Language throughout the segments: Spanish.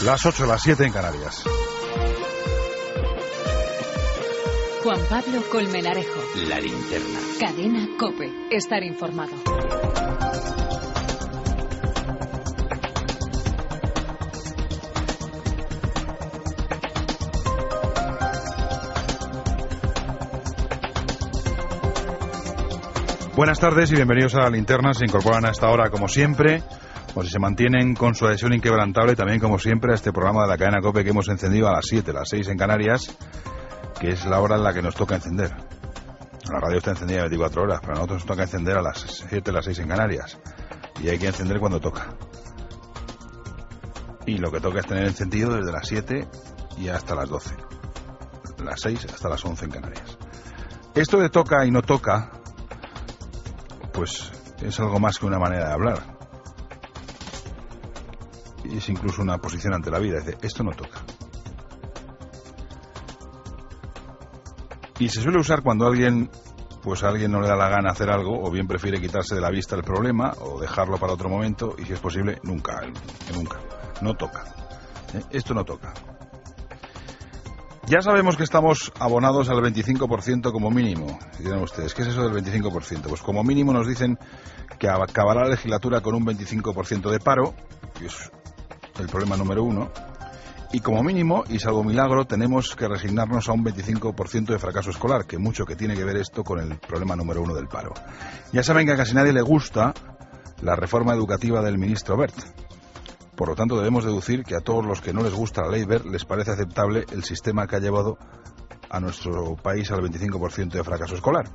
Las 8, las 7 en Canarias. Juan Pablo Colmenarejo. La linterna. Cadena COPE. Estar informado. Buenas tardes y bienvenidos a La Linterna. Se incorporan a esta hora, como siempre, o si se mantienen con su adhesión inquebrantable, también como siempre, a este programa de la cadena COPE que hemos encendido a las 7, las 6 en Canarias, que es la hora en la que nos toca encender. La radio está encendida 24 horas, pero a nosotros nos toca encender a las 7, las 6 en Canarias. Y hay que encender cuando toca. Y lo que toca es tener encendido desde las 7 y hasta las 12. Las 6 hasta las 11 en Canarias. Esto de toca y no toca, pues es algo más que una manera de hablar. Y es incluso una posición ante la vida. Dice, esto no toca. Y se suele usar cuando a alguien no le da la gana hacer algo, o bien prefiere quitarse de la vista el problema, o dejarlo para otro momento, y si es posible, nunca. No toca. Esto no toca. Ya sabemos que estamos abonados al 25% como mínimo. Dirán ustedes, ¿qué es eso del 25%? Pues como mínimo nos dicen que acabará la legislatura con un 25% de paro, que es el problema número uno, y como mínimo, y salvo milagro, tenemos que resignarnos a un 25% de fracaso escolar, que mucho que tiene que ver esto con el problema número uno del paro. Ya saben que a casi nadie le gusta la reforma educativa del ministro Wert. Por lo tanto, debemos deducir que a todos los que no les gusta la ley Wert les parece aceptable el sistema que ha llevado a nuestro país al 25% de fracaso escolar.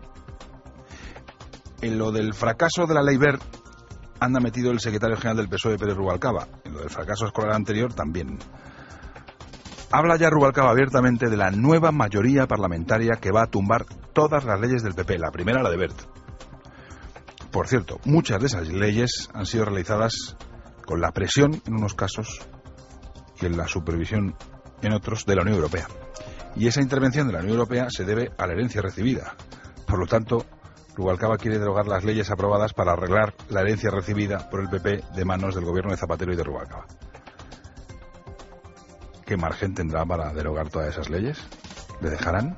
En lo del fracaso de la ley Wert anda metido el secretario general del PSOE, Pérez Rubalcaba. En lo del fracaso escolar anterior también. Habla ya Rubalcaba abiertamente de la nueva mayoría parlamentaria que va a tumbar todas las leyes del PP, la primera la de Wert. Por cierto, muchas de esas leyes han sido realizadas con la presión en unos casos y en la supervisión en otros de la Unión Europea. Y esa intervención de la Unión Europea se debe a la herencia recibida. Por lo tanto, Rubalcaba quiere derogar las leyes aprobadas para arreglar la herencia recibida por el PP de manos del gobierno de Zapatero y de Rubalcaba. ¿Qué margen tendrá para derogar todas esas leyes? ¿Le dejarán?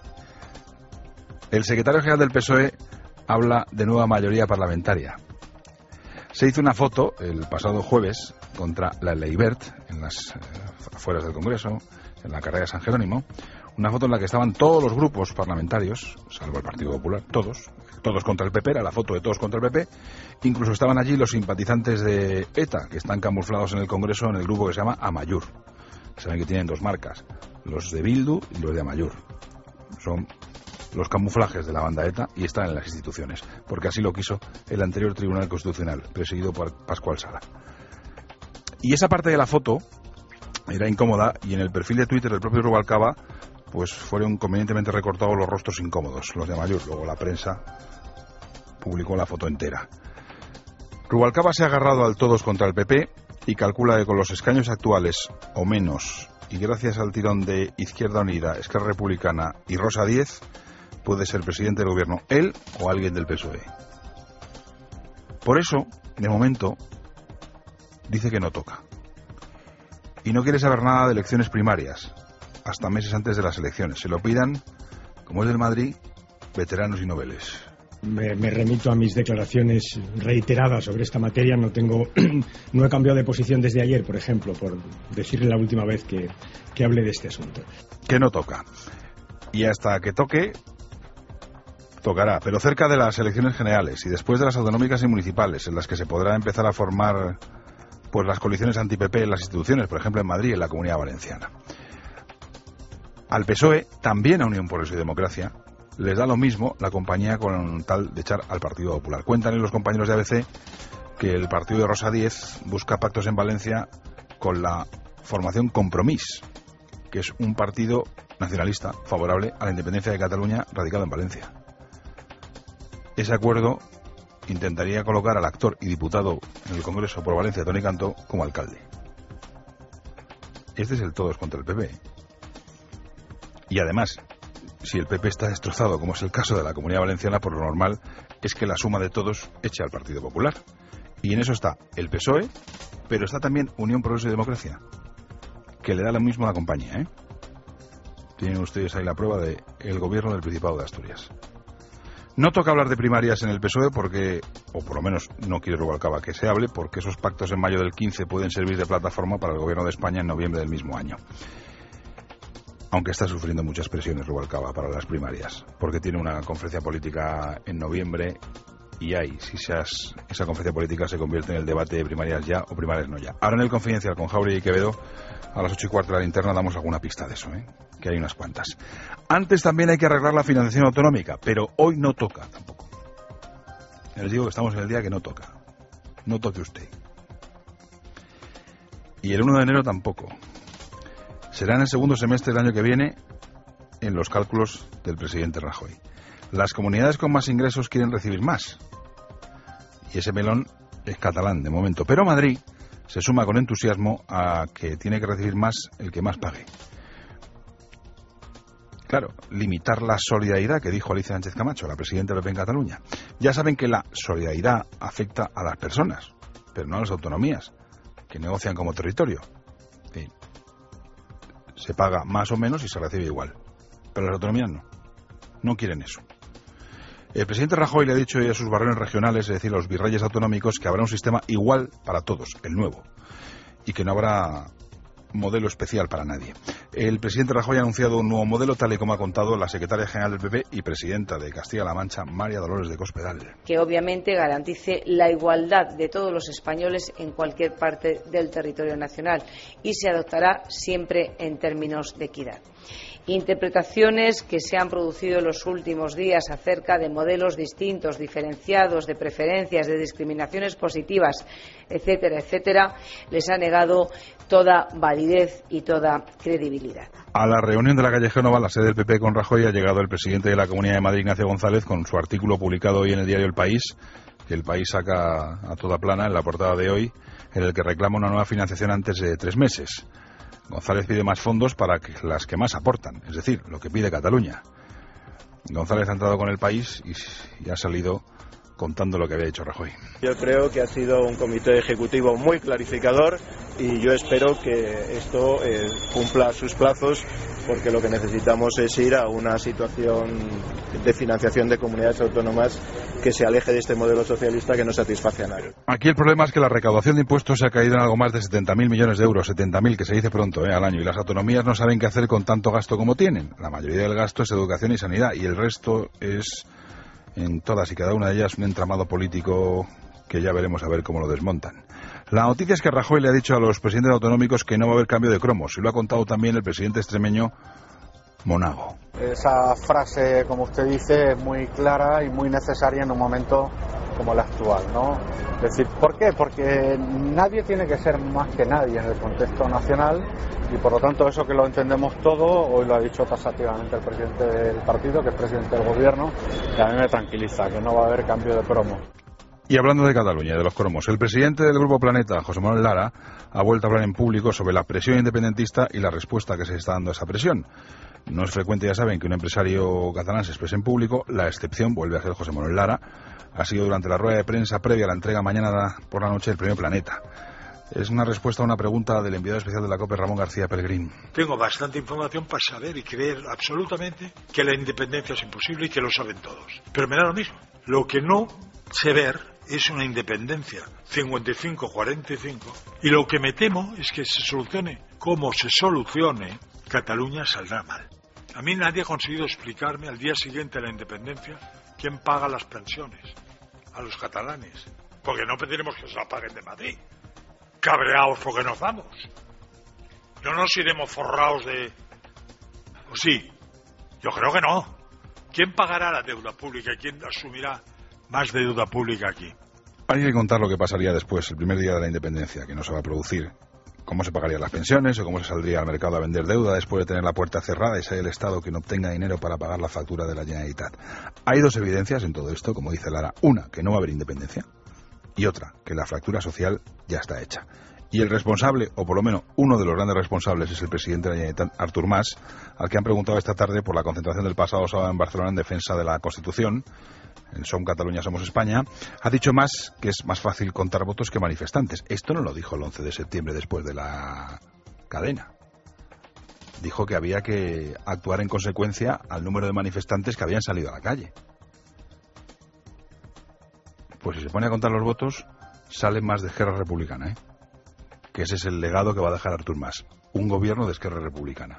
El secretario general del PSOE habla de nueva mayoría parlamentaria. Se hizo una foto el pasado jueves contra la ley Wert en las afueras del Congreso, en la carrera de San Jerónimo, una foto en la que estaban todos los grupos parlamentarios, salvo el Partido Popular, todos contra el PP, era la foto de todos contra el PP, incluso estaban allí los simpatizantes de ETA, que están camuflados en el Congreso en el grupo que se llama Amaiur. Saben que tienen dos marcas, los de Bildu y los de Amaiur. Son los camuflajes de la banda ETA y están en las instituciones, porque así lo quiso el anterior Tribunal Constitucional, presidido por Pascual Sala. Y esa parte de la foto era incómoda, y en el perfil de Twitter del propio Rubalcaba pues fueron convenientemente recortados los rostros incómodos, los de Amaiur. Luego la prensa publicó la foto entera. Rubalcaba se ha agarrado al todos contra el PP y calcula que con los escaños actuales o menos, y gracias al tirón de Izquierda Unida, Esquerra Republicana y Rosa Díez, puede ser presidente del gobierno él o alguien del PSOE. Por eso, de momento, dice que no toca. Y no quiere saber nada de elecciones primarias, hasta meses antes de las elecciones. Se lo pidan, como es del Madrid, veteranos y noveles. Me remito a mis declaraciones reiteradas sobre esta materia. No he cambiado de posición desde ayer, por ejemplo, por decirle la última vez que hablé de este asunto. Que no toca. Y hasta que toque, tocará. Pero cerca de las elecciones generales y después de las autonómicas y municipales, en las que se podrá empezar a formar pues las coaliciones anti-PP en las instituciones, por ejemplo en Madrid y en la Comunidad Valenciana. Al PSOE, también a Unión Progreso y Democracia, les da lo mismo la compañía con tal de echar al Partido Popular. Cuentan los compañeros de ABC que el partido de Rosa Díez busca pactos en Valencia con la formación Compromís, que es un partido nacionalista favorable a la independencia de Cataluña radicado en Valencia. Ese acuerdo intentaría colocar al actor y diputado en el Congreso por Valencia, Toni Cantó, como alcalde. Este es el todos contra el PP. Y además, si el PP está destrozado, como es el caso de la Comunidad Valenciana, por lo normal es que la suma de todos eche al Partido Popular. Y en eso está el PSOE, pero está también Unión Progreso y Democracia. que le da lo mismo a la compañía, ¿eh? Tienen ustedes ahí la prueba de el gobierno del Principado de Asturias. No toca hablar de primarias en el PSOE porque, o por lo menos no quiere Rubalcaba que se hable, porque esos pactos en mayo del 15 pueden servir de plataforma para el gobierno de España en noviembre del mismo año. Aunque está sufriendo muchas presiones Rubalcaba para las primarias, porque tiene una conferencia política en noviembre y hay, si esa conferencia política se convierte en el debate de primarias ya o primarias no ya. Ahora en el Confidencial con Jauregui y Quevedo, a las 8:15 de la linterna, damos alguna pista de eso, que hay unas cuantas. Antes también hay que arreglar la financiación autonómica, pero hoy no toca tampoco. Les digo que estamos en el día que no toca. No toque usted. Y el 1 de enero tampoco. Será en el segundo semestre del año que viene, en los cálculos del presidente Rajoy. Las comunidades con más ingresos quieren recibir más. Y ese melón es catalán de momento. Pero Madrid se suma con entusiasmo a que tiene que recibir más el que más pague. Claro, limitar la solidaridad que dijo Alicia Sánchez Camacho, la presidenta del PP en Cataluña. Ya saben que la solidaridad afecta a las personas, pero no a las autonomías, que negocian como territorio. Sí. Se paga más o menos y se recibe igual. Pero las autonomías no. No quieren eso. El presidente Rajoy le ha dicho a sus varones regionales, es decir, a los virreyes autonómicos, que habrá un sistema igual para todos, el nuevo, y que no habrá modelo especial para nadie. El presidente Rajoy ha anunciado un nuevo modelo, tal y como ha contado la secretaria general del PP y presidenta de Castilla-La Mancha, María Dolores de Cospedal. Que obviamente garantice la igualdad de todos los españoles en cualquier parte del territorio nacional y se adoptará siempre en términos de equidad. Interpretaciones que se han producido en los últimos días acerca de modelos distintos, diferenciados, de preferencias, de discriminaciones positivas, etcétera, etcétera, les ha negado toda validez y toda credibilidad. A la reunión de la calle Génova, la sede del PP con Rajoy, ha llegado el presidente de la Comunidad de Madrid, Ignacio González, con su artículo publicado hoy en el diario El País, que El País saca a toda plana en la portada de hoy, en el que reclama una nueva financiación antes de 3 meses. González pide más fondos para las que más aportan, es decir, lo que pide Cataluña. González ha entrado con El País y ha salido contando lo que había dicho Rajoy. Yo creo que ha sido un comité ejecutivo muy clarificador y yo espero que esto cumpla sus plazos, porque lo que necesitamos es ir a una situación de financiación de comunidades autónomas que se aleje de este modelo socialista que no satisface a nadie. Aquí el problema es que la recaudación de impuestos se ha caído en algo más de 70.000 millones de euros, 70.000, que se dice pronto, al año, y las autonomías no saben qué hacer con tanto gasto como tienen. La mayoría del gasto es educación y sanidad, y el resto es, en todas y cada una de ellas, un entramado político que ya veremos a ver cómo lo desmontan. La noticia es que Rajoy le ha dicho a los presidentes autonómicos que no va a haber cambio de cromos, y lo ha contado también el presidente extremeño Monago. Esa frase, como usted dice, es muy clara y muy necesaria en un momento como el actual, ¿no? Es decir, ¿por qué? Porque nadie tiene que ser más que nadie en el contexto nacional y por lo tanto eso que lo entendemos todo, hoy lo ha dicho taxativamente el presidente del partido, que es presidente del gobierno, y a mí me tranquiliza, que no va a haber cambio de cromo. Y hablando de Cataluña, de los cromos, el presidente del Grupo Planeta, José Manuel Lara, ha vuelto a hablar en público sobre la presión independentista y la respuesta que se está dando a esa presión. No es frecuente, ya saben, que un empresario catalán se exprese en público. La excepción vuelve a ser José Manuel Lara. Ha sido durante la rueda de prensa previa a la entrega mañana por la noche del Premio Planeta. Es una respuesta a una pregunta del enviado especial de la COPE, Ramón García Pellegrín. Tengo bastante información para saber y creer absolutamente que la independencia es imposible y que lo saben todos. Pero me da lo mismo. Lo que no sé ver es una independencia 55-45 y lo que me temo es que se solucione como se solucione, Cataluña saldrá mal. A mí nadie ha conseguido explicarme al día siguiente de la independencia quién paga las pensiones a los catalanes, porque no pediremos que se la paguen de Madrid, cabreados porque nos vamos. No nos iremos forrados de... ¿O sí? Yo creo que no. ¿Quién pagará la deuda pública y quién asumirá más deuda pública aquí? Hay que contar lo que pasaría después, el primer día de la independencia, que no se va a producir. Cómo se pagarían las pensiones o cómo se saldría al mercado a vender deuda después de tener la puerta cerrada y ser el Estado que no obtenga dinero para pagar la factura de la Generalitat. Hay dos evidencias en todo esto, como dice Lara. Una, que no va a haber independencia, y otra, que la fractura social ya está hecha. Y el responsable, o por lo menos uno de los grandes responsables, es el presidente de la Generalitat, Artur Mas, al que han preguntado esta tarde por la concentración del pasado sábado en Barcelona en defensa de la Constitución. En Som Catalunya Somos España, ha dicho Mas que es más fácil contar votos que manifestantes. Esto no lo dijo el 11 de septiembre después de la cadena. dijo que había que actuar en consecuencia al número de manifestantes que habían salido a la calle. Pues si se pone a contar los votos, salen más de Esquerra Republicana, ¿eh? Que ese es el legado que va a dejar Artur Mas, un gobierno de Esquerra Republicana.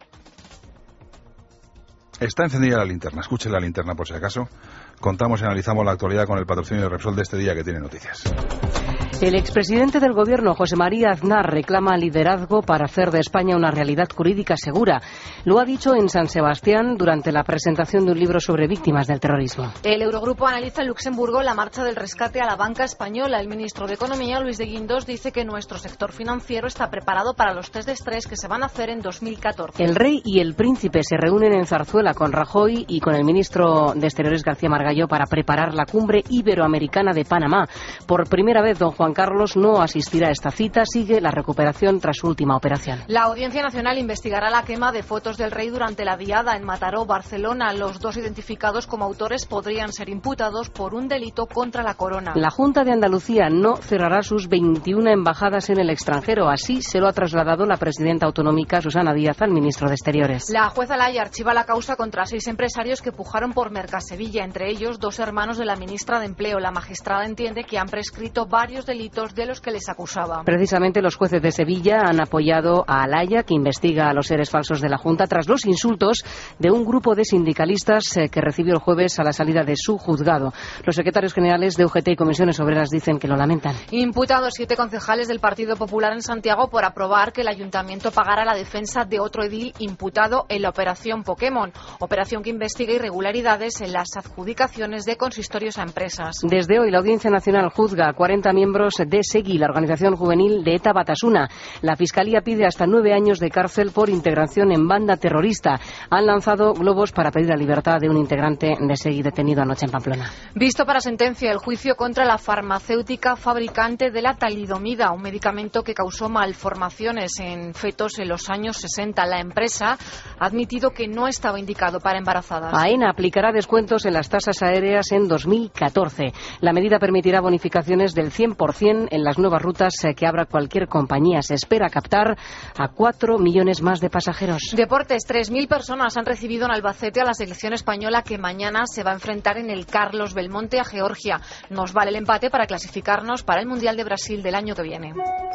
Está encendida la linterna, escuchen la linterna por si acaso. Contamos y analizamos la actualidad con el patrocinio de Repsol de este día que tiene noticias. El expresidente del Gobierno, José María Aznar, reclama liderazgo para hacer de España una realidad jurídica segura. Lo ha dicho en San Sebastián durante la presentación de un libro sobre víctimas del terrorismo. El Eurogrupo analiza en Luxemburgo la marcha del rescate a la banca española. El ministro de Economía, Luis de Guindos, dice que nuestro sector financiero está preparado para los test de estrés que se van a hacer en 2014. El rey y el príncipe se reúnen en Zarzuela con Rajoy y con el ministro de Exteriores, García Margallo, para preparar la cumbre iberoamericana de Panamá. Por primera vez, don Juan Carlos no asistirá a esta cita, sigue la recuperación tras su última operación. La Audiencia Nacional investigará la quema de fotos del rey durante la diada en Mataró, Barcelona. Los dos identificados como autores podrían ser imputados por un delito contra la corona. La Junta de Andalucía no cerrará sus 21 embajadas en el extranjero, así se lo ha trasladado la presidenta autonómica Susana Díaz al ministro de Exteriores. La jueza Laya archiva la causa contra 6 empresarios que pujaron por Mercasevilla, entre ellos 2 hermanos de la ministra de Empleo. La magistrada entiende que han prescrito varios delitos de los que les acusaba. Precisamente los jueces de Sevilla han apoyado a Alaya, que investiga a los seres falsos de la Junta, tras los insultos de un grupo de sindicalistas que recibió el jueves a la salida de su juzgado. Los secretarios generales de UGT y Comisiones Obreras dicen que lo lamentan. Imputados 7 concejales del Partido Popular en Santiago por aprobar que el ayuntamiento pagara la defensa de otro edil imputado en la operación Pokémon, operación que investiga irregularidades en las adjudicaciones de consistorios a empresas. Desde hoy la Audiencia Nacional juzga a 40 miembros de SEGI, la organización juvenil de ETA Batasuna. La Fiscalía pide hasta 9 años de cárcel por integración en banda terrorista. Han lanzado globos para pedir la libertad de un integrante de SEGI detenido anoche en Pamplona. Visto para sentencia el juicio contra la farmacéutica fabricante de la talidomida, un medicamento que causó malformaciones en fetos en los años 60. La empresa ha admitido que no estaba indicado para embarazadas. AENA aplicará descuentos en las tasas aéreas en 2014. La medida permitirá bonificaciones del 100% en las nuevas rutas que abra cualquier compañía. Se espera captar a 4 millones más de pasajeros. Deportes, 3.000 personas han recibido en Albacete a la selección española que mañana se va a enfrentar en el Carlos Belmonte a Georgia. Nos vale el empate para clasificarnos para el Mundial de Brasil del año que viene.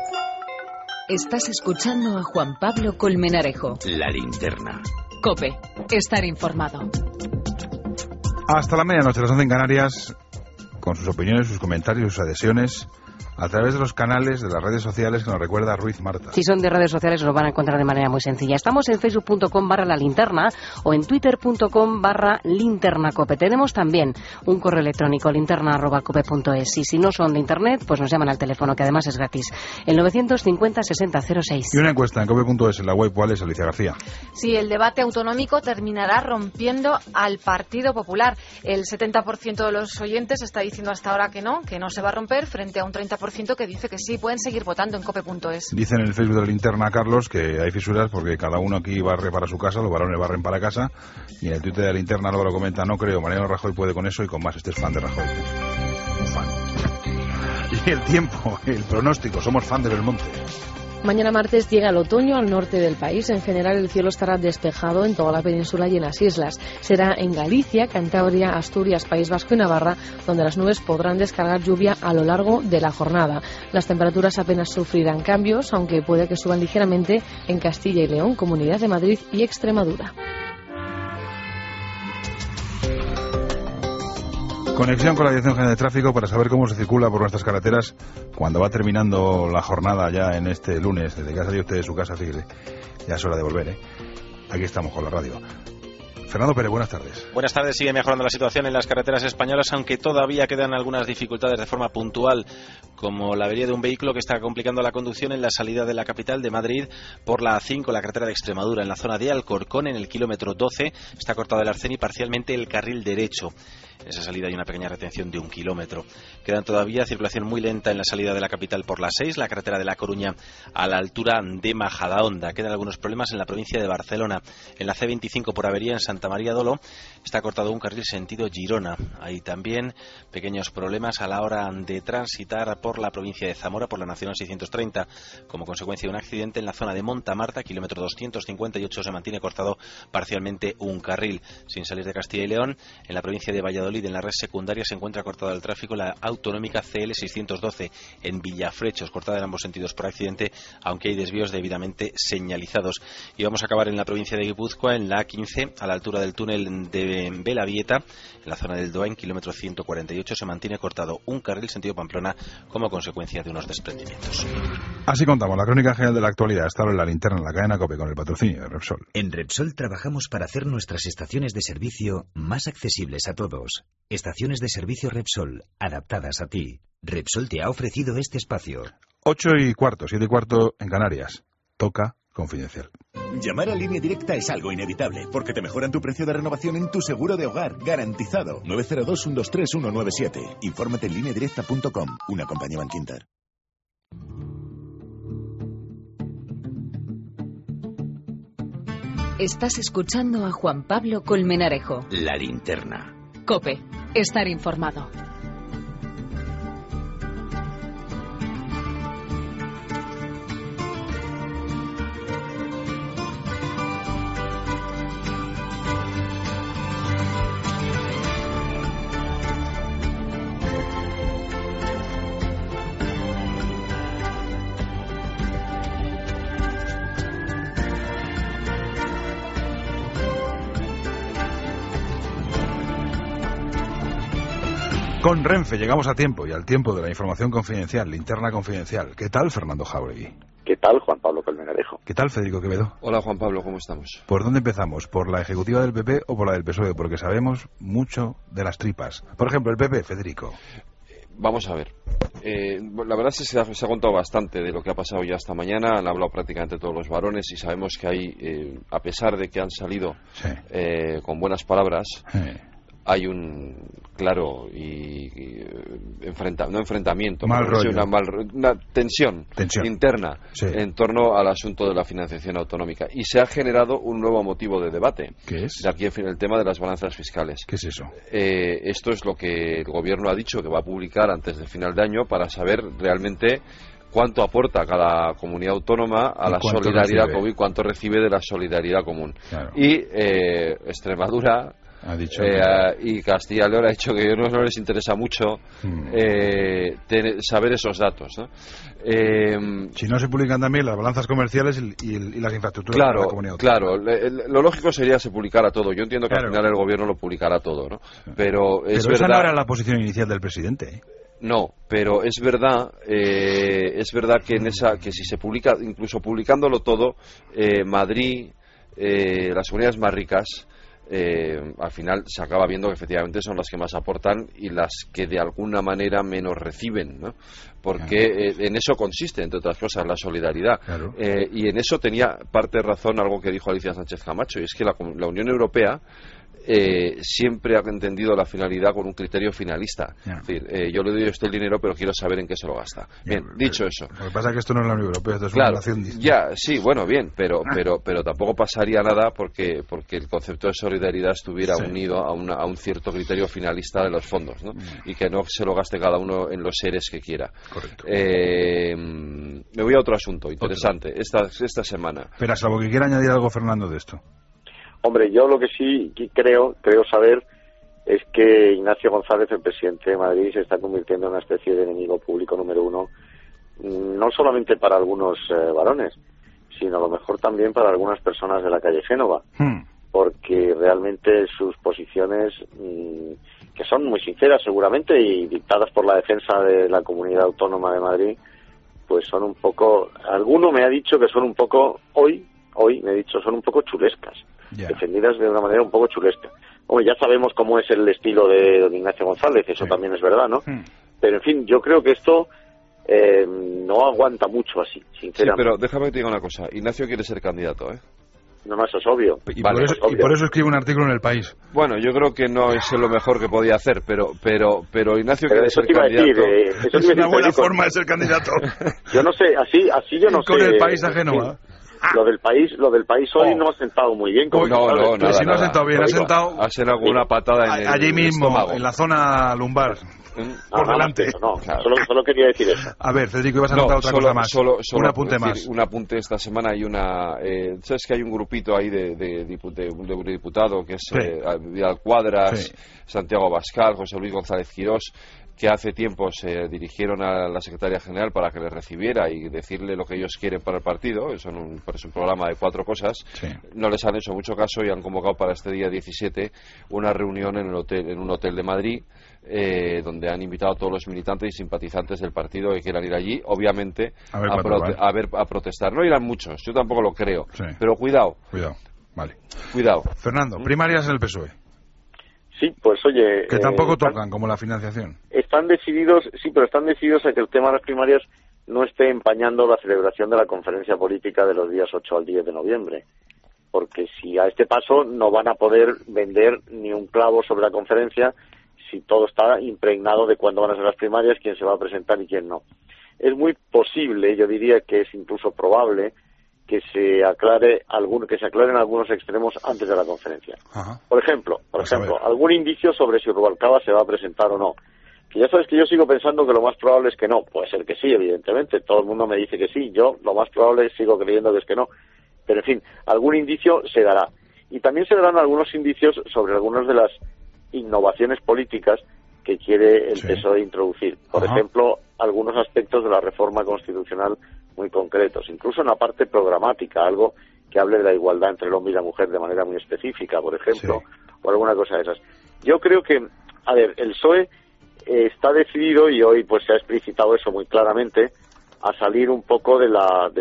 Estás escuchando a Juan Pablo Colmenarejo. La linterna. COPE. Estar informado. Hasta la medianoche, las 11 en Canarias, con sus opiniones, sus comentarios, sus adhesiones, a través de los canales de las redes sociales que nos recuerda Ruiz Marta. Si son de redes sociales os lo van a encontrar de manera muy sencilla. Estamos en facebook.com/la linterna o en twitter.com/linternacope. Tenemos también un correo electrónico, linterna@cope.es. Y si no son de internet, pues nos llaman al teléfono, que además es gratis, el 950-60-06. Y una encuesta en cope.es en la web. ¿Cuál es, Alicia García? Sí, el debate autonómico terminará rompiendo al Partido Popular. El 70% de los oyentes está diciendo hasta ahora que no se va a romper, frente a un 30% que dice que sí. Pueden seguir votando en cope.es. Dicen en el Facebook de la linterna, Carlos, que hay fisuras porque cada uno aquí barre para su casa, los varones barren para casa, y en el Twitter de la linterna Álvaro comenta: no creo, Mariano Rajoy puede con eso y con más. Este es fan de Rajoy. Un fan. Y el tiempo, el pronóstico, somos fan de Belmonte. Mañana martes llega el otoño al norte del país. En general el cielo estará despejado en toda la península y en las islas. Será en Galicia, Cantabria, Asturias, País Vasco y Navarra donde las nubes podrán descargar lluvia a lo largo de la jornada. Las temperaturas apenas sufrirán cambios, aunque puede que suban ligeramente en Castilla y León, Comunidad de Madrid y Extremadura. Conexión con la Dirección General de Tráfico para saber cómo se circula por nuestras carreteras cuando va terminando la jornada ya en este lunes. Desde que ha salido usted de su casa, fíjese, ya es hora de volver, ¿eh? Aquí estamos con la radio. Fernando Pérez, buenas tardes. Buenas tardes. Sigue mejorando la situación en las carreteras españolas, aunque todavía quedan algunas dificultades de forma puntual, como la avería de un vehículo que está complicando la conducción en la salida de la capital de Madrid por la A5, la carretera de Extremadura, en la zona de Alcorcón, en el kilómetro 12, está cortado el arcén y parcialmente el carril derecho. En esa salida hay una pequeña retención de 1 kilómetro. Quedan todavía circulación muy lenta en la salida de la capital por la 6, la carretera de La Coruña a la altura de Majadahonda. Quedan algunos problemas en la provincia de Barcelona. En la C25 por avería en Santa María de Oló está cortado un carril sentido Girona. Hay también pequeños problemas a la hora de transitar por la provincia de Zamora por la Nacional 630. Como consecuencia de un accidente en la zona de Montamarta, kilómetro 258, se mantiene cortado parcialmente un carril. Sin salir de Castilla y León, en la provincia de Valladolid, en la red secundaria, se encuentra cortada el tráfico la autonómica CL 612 en Villafrechos, cortada en ambos sentidos por accidente, aunque hay desvíos debidamente señalizados. Y vamos a acabar en la provincia de Guipúzcoa, en la A15, a la altura del túnel de Belavieta, en la zona del Doain, kilómetro 148, se mantiene cortado un carril sentido Pamplona como consecuencia de unos desprendimientos. Así contamos la crónica general de la actualidad. Esta hora en la linterna, en la cadena COPE, con el patrocinio de Repsol. En Repsol trabajamos para hacer nuestras estaciones de servicio más accesibles a todos. Estaciones de servicio Repsol, adaptadas a ti. Repsol te ha ofrecido este espacio. 8:15, 7:15 en Canarias. Toca Confidencial. Llamar a Línea Directa es algo inevitable, porque te mejoran tu precio de renovación en tu seguro de hogar, garantizado. 902-123-197. Infórmate en lineadirecta.com, una compañía Bankinter. Estás escuchando a Juan Pablo Colmenarejo. La linterna. COPE. Estar informado. Con Renfe llegamos a tiempo y al tiempo de la información confidencial, linterna confidencial. ¿Qué tal, Fernando Jáuregui? ¿Qué tal, Juan Pablo Colmenarejo? ¿Qué tal, Federico Quevedo? Hola, Juan Pablo, ¿cómo estamos? ¿Por dónde empezamos? ¿Por la ejecutiva del PP o por la del PSOE? Porque sabemos mucho de las tripas. Por ejemplo, el PP, Federico. Vamos a ver. La verdad es que se ha contado bastante de lo que ha pasado ya esta mañana. Han hablado prácticamente todos los varones y sabemos que hay, a pesar de que han salido con buenas palabras, hay un claro enfrentamiento, una tensión interna en torno al asunto de la financiación autonómica, y se ha generado un nuevo motivo de debate. ¿Qué es? De aquí el tema de las balanzas fiscales. ¿Qué es eso? Esto es lo que el gobierno ha dicho que va a publicar antes de final de año para saber realmente cuánto aporta cada comunidad autónoma a la solidaridad común y cuánto recibe de la solidaridad común. Claro. Y Extremadura ha dicho y Castilla y León ha dicho que a ellos no les interesa mucho saber esos datos, ¿no? Si no se publican también las balanzas comerciales y las infraestructuras de la comunidad autónoma. Claro, lo lógico sería que se publicara todo. Yo entiendo que al final el gobierno lo publicará todo, ¿no? Pero es verdad, esa no era la posición inicial del presidente, ¿eh? No, pero es verdad que que si se publica, incluso publicándolo todo, Madrid, las comunidades más ricas, al final se acaba viendo que efectivamente son las que más aportan y las que de alguna manera menos reciben, ¿no? Porque en eso consiste, entre otras cosas, la solidaridad. Y en eso tenía parte de razón algo que dijo Alicia Sánchez Camacho, y es que la Unión Europea siempre ha entendido la finalidad con un criterio finalista. Es decir, yo le doy a usted el dinero, pero quiero saber en qué se lo gasta. Bien, dicho eso. Lo que pasa es que esto no es la Unión Europea, esto es una relación distinta. Ya, sí, bueno, bien, pero tampoco pasaría nada porque el concepto de solidaridad estuviera unido a un cierto criterio finalista de los fondos, ¿no? Y que no se lo gaste cada uno en los seres que quiera. Correcto. Me voy a otro asunto interesante esta semana. Pero salvo que quiera añadir algo, Fernando, de esto. Hombre, yo lo que sí creo saber es que Ignacio González, el presidente de Madrid, se está convirtiendo en una especie de enemigo público número uno, no solamente para algunos varones, sino a lo mejor también para algunas personas de la calle Génova, porque realmente sus posiciones, que son muy sinceras seguramente y dictadas por la defensa de la comunidad autónoma de Madrid, pues son un poco, alguno me ha dicho que son un poco, hoy me he dicho, son un poco chulescas. Defendidas de una manera un poco chulesca. Hombre, ya sabemos cómo es el estilo de don Ignacio González, eso también es verdad, ¿no? Pero en fin, yo creo que esto no aguanta mucho así, sinceramente. Sí, pero déjame que te diga una cosa, Ignacio quiere ser candidato, ¿eh? No, eso es obvio. Y por eso escribe un artículo en El País. Bueno, yo creo que no es lo mejor que podía hacer, pero Ignacio quiere ser candidato. Es una buena forma de ser candidato. Yo no sé, así yo no sé. Con El País ajeno, Lo del país hoy no ha sentado muy bien. No, nada, si no ha sentado bien, ha sentado... Ha sido alguna patada en allí el mismo, estómago. en la zona lumbar. por delante. No, solo quería decir eso. A ver, Federico, ibas a anotar otra cosa más. Un apunte más. Un apunte esta semana. Hay ¿sabes que hay un grupito ahí de diputado que es Vidal Cuadras, Santiago Abascal, José Luis González Quirós, que hace tiempo se dirigieron a la Secretaría General para que les recibiera y decirle lo que ellos quieren para el partido? Es un programa de 4 cosas. No les han hecho mucho caso y han convocado para este día 17 una reunión en un hotel de Madrid, donde han invitado a todos los militantes y simpatizantes del partido que quieran ir allí, obviamente a protestar. No irán muchos, yo tampoco lo creo, pero cuidado. Vale. Cuidado. Fernando, primarias en el PSOE. Sí, pues oye... Que tampoco tocan, como la financiación. Están decididos a que el tema de las primarias no esté empañando la celebración de la conferencia política de los días 8 al 10 de noviembre. Porque si a este paso no van a poder vender ni un clavo sobre la conferencia si todo está impregnado de cuándo van a ser las primarias, quién se va a presentar y quién no. Es muy posible, yo diría que es incluso probable, que se aclaren algunos extremos antes de la conferencia. Ajá. Por ejemplo, algún indicio sobre si Rubalcaba se va a presentar o no. Que ya sabes que yo sigo pensando que lo más probable es que no. Puede ser que sí, evidentemente. Todo el mundo me dice que sí. Yo lo más probable sigo creyendo que es que no. Pero en fin, algún indicio se dará. Y también se darán algunos indicios sobre algunas de las innovaciones políticas que quiere el PSOE introducir. Por ejemplo, algunos aspectos de la reforma constitucional muy concretos, incluso en la parte programática, algo que hable de la igualdad entre el hombre y la mujer de manera muy específica, por ejemplo, o alguna cosa de esas. Yo creo que, el PSOE está decidido, y hoy pues se ha explicitado eso muy claramente, a salir un poco del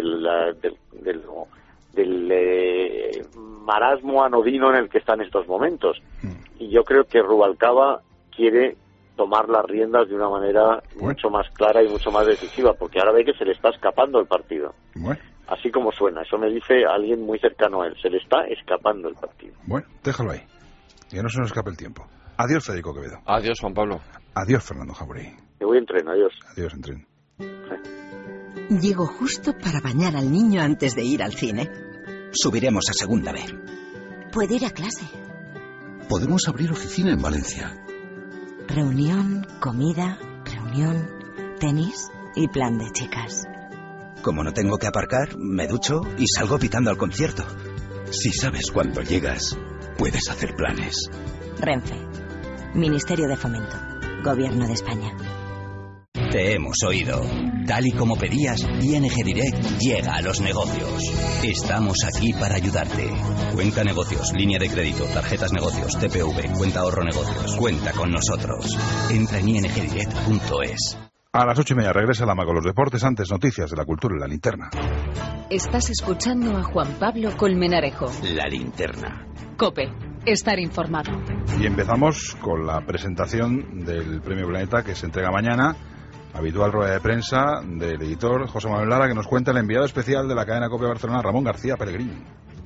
marasmo anodino en el que está en estos momentos. Y yo creo que Rubalcaba quiere tomar las riendas de una manera mucho más clara y mucho más decisiva, porque ahora ve que se le está escapando el partido. Así como suena, eso me dice alguien muy cercano a él, se le está escapando el partido. Bueno, déjalo ahí, que no se nos escape el tiempo. Adiós, Federico Quevedo. Adiós, Juan Pablo. Adiós, Fernando Jauregui. Me voy en tren, adiós. Adiós, en tren. Llego justo para bañar al niño antes de ir al cine. Subiremos a segunda B. ¿Puede ir a clase? Podemos abrir oficina en Valencia. Reunión, comida, reunión, tenis y plan de chicas. Como no tengo que aparcar, me ducho y salgo pitando al concierto. Si sabes cuándo llegas, puedes hacer planes. Renfe, Ministerio de Fomento, Gobierno de España. Te hemos oído. Tal y como pedías, ING Direct llega a los negocios. Estamos aquí para ayudarte. Cuenta negocios, línea de crédito, tarjetas negocios, TPV, cuenta ahorro negocios. Cuenta con nosotros. Entra en ingdirect.es. A las 8:30 regresa la Maga con los deportes. Antes, noticias de la cultura en la linterna. Estás escuchando a Juan Pablo Colmenarejo. La linterna. COPE. Estar informado. Y empezamos con la presentación del Premio Planeta que se entrega mañana. Habitual rueda de prensa del editor José Manuel Lara, que nos cuenta el enviado especial de la cadena COPE Barcelona, Ramón García Pellegrini.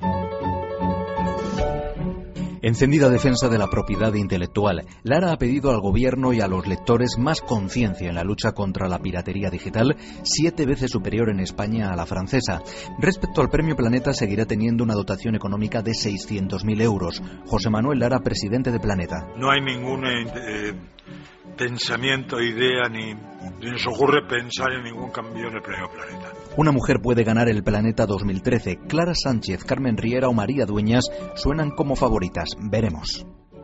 Encendida defensa de la propiedad intelectual, Lara ha pedido al gobierno y a los lectores más conciencia en la lucha contra la piratería digital, 7 veces superior en España a la francesa. Respecto al Premio Planeta, seguirá teniendo una dotación económica de 600.000 euros. José Manuel Lara, presidente de Planeta. No hay ningún pensamiento, idea, ni nos ocurre pensar en ningún cambio en el Premio Planeta. Una mujer puede ganar el Planeta 2013. Clara Sánchez, Carmen Riera o María Dueñas suenan como favoritas. Veremos.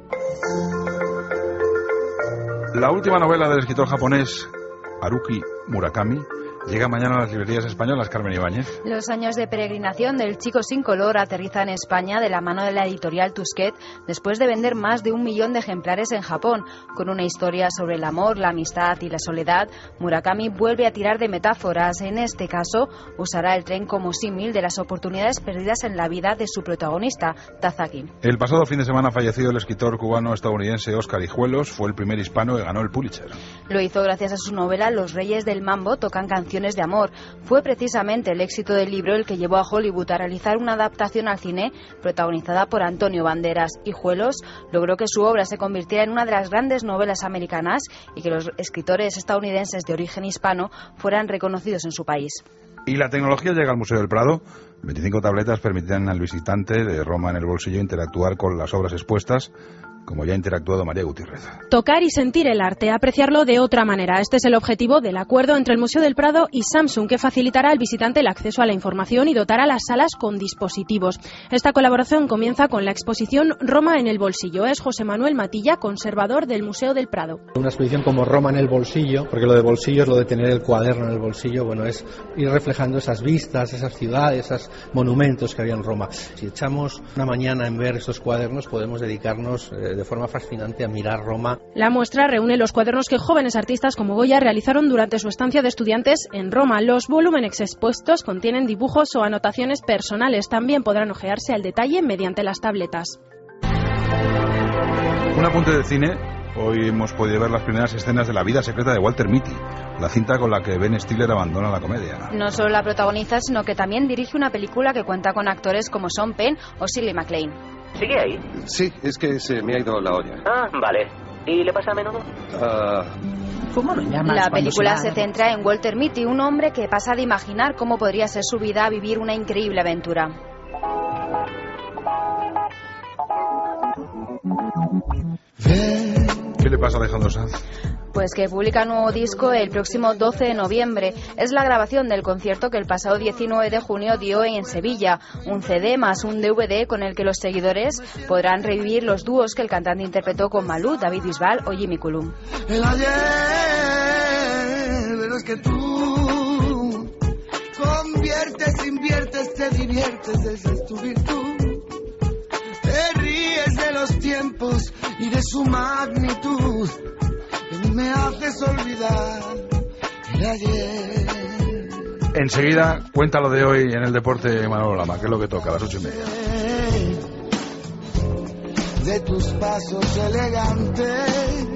La última novela del escritor japonés Haruki Murakami llega mañana a las librerías españolas. Carmen Ibáñez. Los años de peregrinación del chico sin color aterriza en España de la mano de la editorial Tusquet después de vender más de 1 millón de ejemplares en Japón. Con una historia sobre el amor, la amistad y la soledad, Murakami vuelve a tirar de metáforas. En este caso, usará el tren como símil de las oportunidades perdidas en la vida de su protagonista, Tazaki. El pasado fin de semana fallecido el escritor cubano-estadounidense Óscar Hijuelos fue el primer hispano que ganó el Pulitzer. Lo hizo gracias a su novela Los Reyes del Mambo tocan canciones de amor. Fue precisamente el éxito del libro el que llevó a Hollywood a realizar una adaptación al cine protagonizada por Antonio Banderas. Hijuelos logró que su obra se convirtiera en una de las grandes novelas americanas y que los escritores estadounidenses de origen hispano fueran reconocidos en su país. Y la tecnología llega al Museo del Prado. 25 tabletas permitirán al visitante de Roma en el bolsillo interactuar con las obras expuestas como ya ha interactuado María Gutiérrez. Tocar y sentir el arte, apreciarlo de otra manera. Este es el objetivo del acuerdo entre el Museo del Prado y Samsung, que facilitará al visitante el acceso a la información y dotará las salas con dispositivos. Esta colaboración comienza con la exposición Roma en el bolsillo. Es José Manuel Matilla, conservador del Museo del Prado. Una exposición como Roma en el bolsillo, porque lo de bolsillo es lo de tener el cuaderno en el bolsillo, bueno, es ir reflejando esas vistas, esas ciudades, esos monumentos que había en Roma. Si echamos una mañana en ver esos cuadernos, podemos dedicarnos de forma fascinante a mirar Roma. La muestra reúne los cuadernos que jóvenes artistas como Goya realizaron durante su estancia de estudiantes en Roma. Los volúmenes expuestos contienen dibujos o anotaciones personales. También podrán ojearse al detalle mediante las tabletas. Un apunte de cine. Hoy hemos podido ver las primeras escenas de La vida secreta de Walter Mitty, la cinta con la que Ben Stiller abandona la comedia. No solo la protagoniza, sino que también dirige una película que cuenta con actores como Sean Penn o Shirley MacLaine. ¿Sigue ahí? Sí, es que se me ha ido la olla. Ah, vale. ¿Y le pasa a menudo? ¿Cómo lo llamas? La película se centra en Walter Mitty, un hombre que pasa de imaginar cómo podría ser su vida a vivir una increíble aventura. ¿Qué le pasa a Alejandro Sanz? Pues que publica nuevo disco el próximo 12 de noviembre. Es la grabación del concierto que el pasado 19 de junio dio en Sevilla. Un CD más un DVD con el que los seguidores podrán revivir los dúos que el cantante interpretó con Malú, David Bisbal o Jimmy Cullum. El ayer, pero es que tú conviertes, inviertes, te diviertes, esa es tu virtud. Te ríes de los tiempos y de su magnitud. Me haces olvidar el ayer. Enseguida, cuenta lo de hoy en el deporte, Manolo Lama, que es lo que toca a las 8:30. De tus pasos elegantes,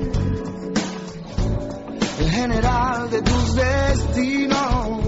el general de tus destinos,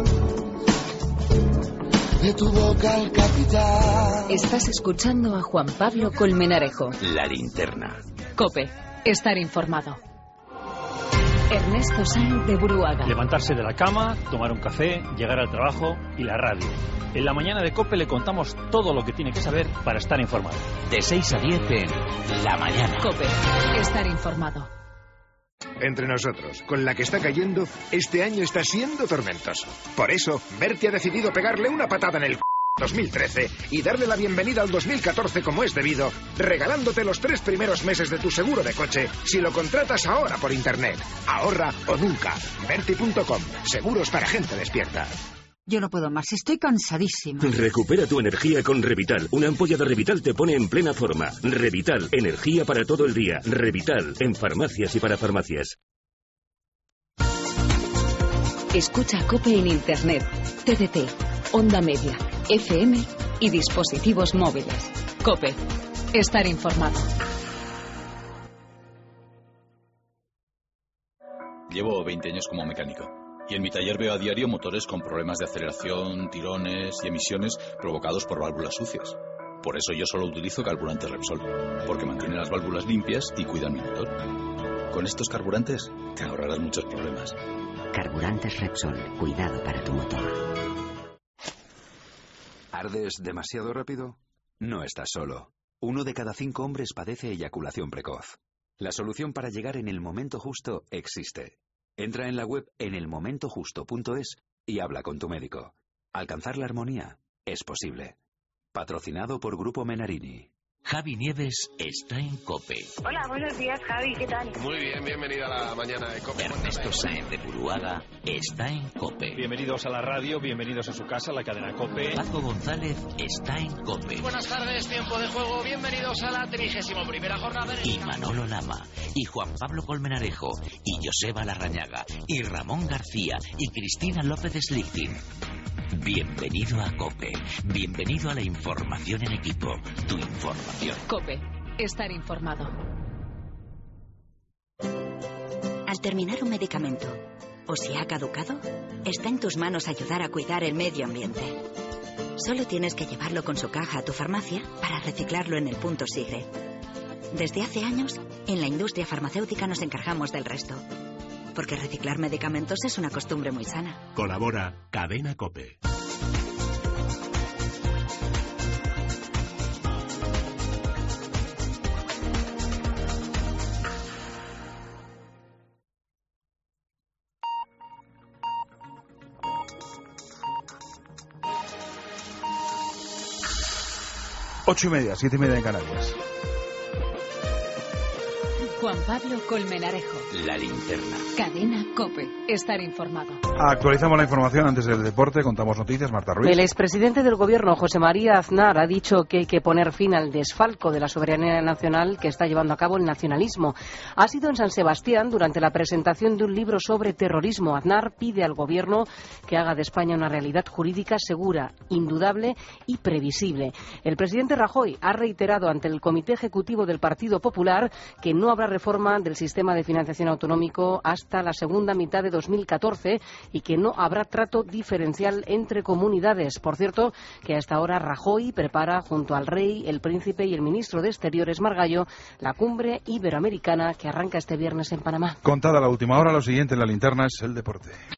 de tu boca el capitán. Estás escuchando a Juan Pablo Colmenarejo. La linterna. COPE. Estar informado. Ernesto Sáenz de Buruaga. Levantarse de la cama, tomar un café, llegar al trabajo y la radio. En la mañana de COPE le contamos todo lo que tiene que saber para estar informado. De 6 a 10 en La Mañana. COPE. Estar informado. Entre nosotros, con la que está cayendo, este año está siendo tormentoso. Por eso, Berti ha decidido pegarle una patada en el 2013 y darle la bienvenida al 2014 como es debido, regalándote los 3 primeros meses de tu seguro de coche si lo contratas ahora por internet. Ahorra o nunca. Berti.com. Seguros para gente despierta. Yo no puedo más, estoy cansadísima. Recupera tu energía con Revital. Una ampolla de Revital te pone en plena forma. Revital, energía para todo el día. Revital, en farmacias y para farmacias. Escucha COPE en Internet, TDT, Onda Media, FM y dispositivos móviles. COPE. Estar informado. Llevo 20 años como mecánico. Y en mi taller veo a diario motores con problemas de aceleración, tirones y emisiones provocados por válvulas sucias. Por eso yo solo utilizo carburantes Repsol, porque mantienen las válvulas limpias y cuidan mi motor. Con estos carburantes te ahorrarás muchos problemas. Carburantes Repsol, cuidado para tu motor. ¿Ardes demasiado rápido? No estás solo. 1 de cada 5 hombres padece eyaculación precoz. La solución para llegar en el momento justo existe. Entra en la web enelmomentojusto.es y habla con tu médico. Alcanzar la armonía es posible. Patrocinado por Grupo Menarini. Javi Nieves está en COPE. Hola, buenos días, Javi, ¿qué tal? Muy bien, bienvenida a la mañana de COPE. Ernesto Sáenz de Buruaga está en COPE. Bienvenidos a la radio, bienvenidos a su casa, la cadena COPE. Paco González está en COPE. Buenas tardes, tiempo de juego, bienvenidos a la 31ª jornada. Y Manolo Lama, y Juan Pablo Colmenarejo, y Joseba Larrañaga, y Ramón García, y Cristina López Slichting. Bienvenido a COPE. Bienvenido a la información en equipo. Tu información. COPE. Estar informado. Al terminar un medicamento, o si ha caducado, está en tus manos ayudar a cuidar el medio ambiente. Solo tienes que llevarlo con su caja a tu farmacia para reciclarlo en el punto SIGRE. Desde hace años, en la industria farmacéutica nos encargamos del resto. Porque reciclar medicamentos es una costumbre muy sana. Colabora Cadena COPE. 8:30, 7:30 en Canarias. Juan Pablo Colmenarejo. La linterna. Cadena COPE. Estar informado. Actualizamos la información antes del deporte. Contamos noticias. Marta Ruiz. El expresidente del Gobierno, José María Aznar, ha dicho que hay que poner fin al desfalco de la soberanía nacional que está llevando a cabo el nacionalismo. Ha sido en San Sebastián durante la presentación de un libro sobre terrorismo. Aznar pide al Gobierno que haga de España una realidad jurídica segura, indudable y previsible. El presidente Rajoy ha reiterado ante el Comité Ejecutivo del Partido Popular que no habrá reforma del sistema de financiación autonómico hasta la segunda mitad de 2014 y que no habrá trato diferencial entre comunidades. Por cierto, que hasta ahora Rajoy prepara junto al rey, el príncipe y el ministro de Exteriores, Margallo, la cumbre iberoamericana que arranca este viernes en Panamá. Contada la última hora, lo siguiente en la linterna es el deporte.